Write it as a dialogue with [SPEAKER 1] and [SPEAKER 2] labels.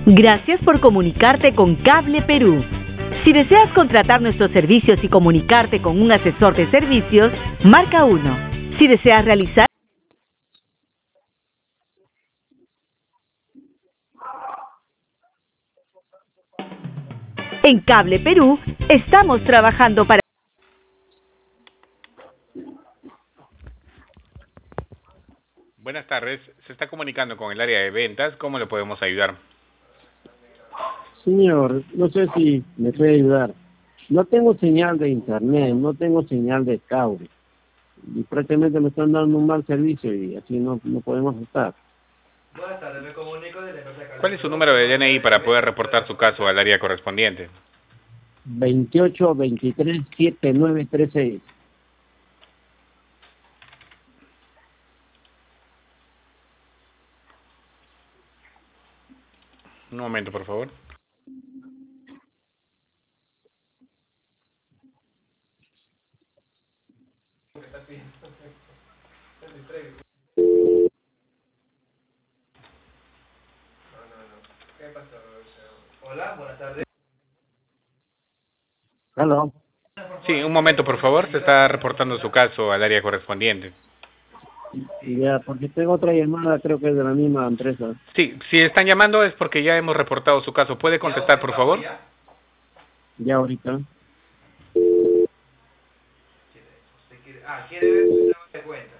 [SPEAKER 1] Gracias por comunicarte con Cable Perú. Si deseas contratar nuestros servicios y comunicarte con un asesor de servicios, marca 1. Si deseas realizar... En Cable Perú, estamos trabajando para...
[SPEAKER 2] Buenas tardes, se está comunicando con el área de ventas, ¿cómo le podemos ayudar?
[SPEAKER 3] Señor, no sé si me puede ayudar. No tengo señal de internet, no tengo señal de cable. Y prácticamente me están dando un mal servicio y así no podemos estar.
[SPEAKER 4] Buenas tardes, me comunico de la empresa Cable.
[SPEAKER 2] ¿Cuál es su número de DNI para poder reportar su caso al área correspondiente?
[SPEAKER 3] 28237936.
[SPEAKER 2] Un momento, por favor.
[SPEAKER 4] ¿Qué pasó? Hola, buenas tardes.
[SPEAKER 3] Hello.
[SPEAKER 2] Sí, un momento, por favor, se está reportando su caso al área correspondiente.
[SPEAKER 3] Y ya, porque tengo otra llamada, creo que es de la misma empresa.
[SPEAKER 2] Sí, si están llamando es porque ya hemos reportado su caso. ¿Puede contestar, por favor?
[SPEAKER 3] Ya ahorita.
[SPEAKER 4] ¿Quiere ver su estado de cuenta?